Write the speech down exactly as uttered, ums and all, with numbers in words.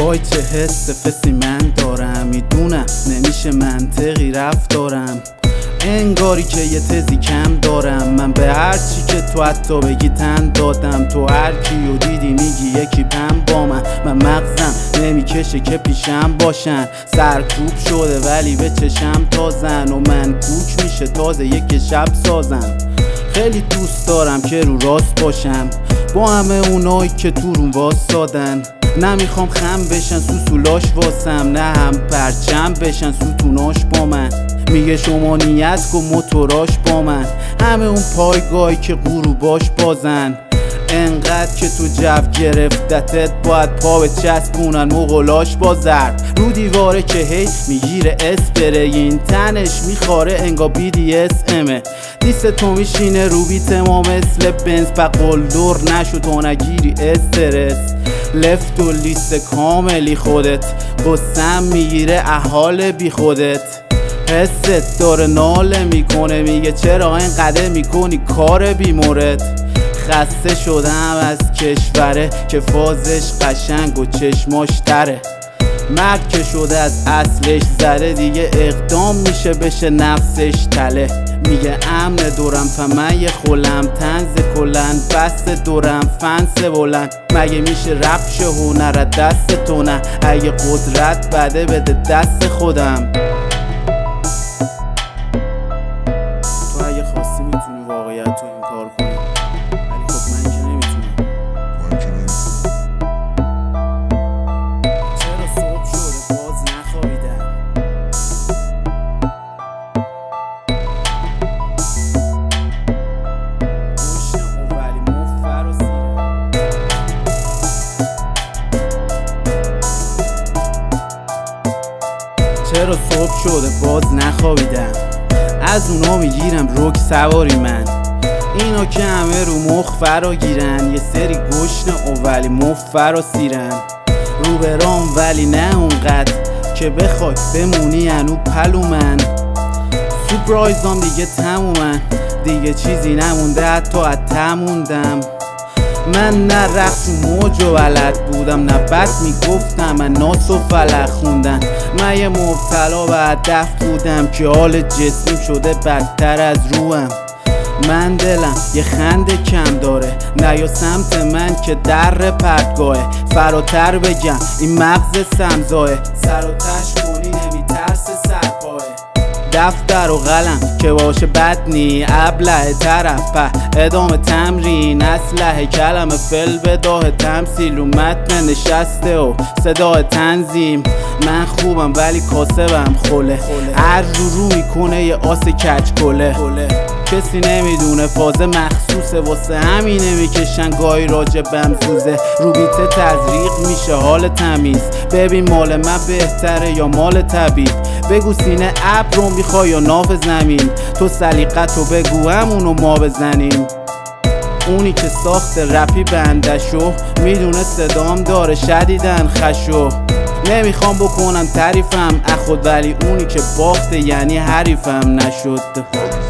وای چه حس فسی من دارم، میدونم نمیشه منطقی رفتارم، انگاری که یه تزی کم دارم. من به هرچی که تو حتی بگی تن دادم، تو هر کیو دیدی میگی یکی پم با من. من مغزم نمیکشه که پیشم باشن، سرکوب شده ولی به چشم تازن و من کوک میشه تازه یک شب سازم. خیلی دوست دارم که رو راست باشم با همه اونایی که تو روم واسادن، نمیخوام خم بشن سوسولاش واسم، نه هم پرچم بشن ستوناش با من. میگه شما نیت کن موتوراش با من، همه اون پایگاهی که غروباش بازن. انقدر که تو جو گرفتتت باید پا به چسبونن مغلاش با زرد رو دیواره که هی میگیره اسپره، این تنش میخاره انگا بی دی اس امه. دیست تو میشینه رو بیت ما مثل بنز، بقل دور نشو تو نگیری استرس. لفت و لیست کاملی خودت، قسم میگیره احال بی خودت. حست داره ناله میکنه میگه چرا اینقدر میکنی کار بی مورد. خسته شدم از کشوره که فازش قشنگ و چشماش تره، مرد که شده از اصلش زده دیگه اقدام میشه بشه نفسش تله. میگه امن دورم فمن یه خولم تنز کلن، بست دورم فنس بلند. مگه میشه رفش هنر دست تو نه، اگه قدرت بده بده دست خودم. تو اگه خواستی میتونی واقعیت رو انکار کنی، ولی خب من که نمیتونم. چرا صبح شده باز نخوابیدم؟ گوشنم ولی مفر و سیرم. چرا صبح شده باز نخوابیدم؟ از اونا میگیرم روک سواری من، اینا که همه رو مخ فرا گیرن. یه سری گشنه و ولی مفر و سیرن، رو برام ولی نه اونقدر که بخوای بمونی انو پلو من. سورپرایزام دیگه تمومن، دیگه چیزی نمونده حتی از تموندم. من نه رقص و موج و بلد بودم، نه بد میگفتم من ناس و فلق خوندن. من یه مبتلا به هدف بودم که حال جسمیم شده بدتر از روم. من دلم یه خنده کم داره، نه یا سمت من که در پرتگاهه. فراتر بگم این مغز سمزاه، سر و تش کنی نمیترسه سرپاه. دفتر و قلم که باشه بد نی، ابله طرف ادامه تمرین. اسلحه کلمه فل بداه تمثیل، و متن نشسته و صدای تنظیم. من خوبم ولی کاسبم خوله، هر رو رو میکنه یه آس کچ کله. کسی نمیدونه فاز مخصوصه، واسه همینه میکشن گاهی راجبم زوزه. رو بیت تزریق میشه حال تمیز، ببین مال من بهتره یا مال طبیب. بگو سینه ابر رو میخوای یا ناف زمین، تو سلیقتو بگو همونو ما بزنیم. اونی که ساخت رپی بندشو میدونه صدام داره شدیدن خشو. نمیخوام بکنم تعریفم اخود، ولی اونی که باخته یعنی حریفم نشد.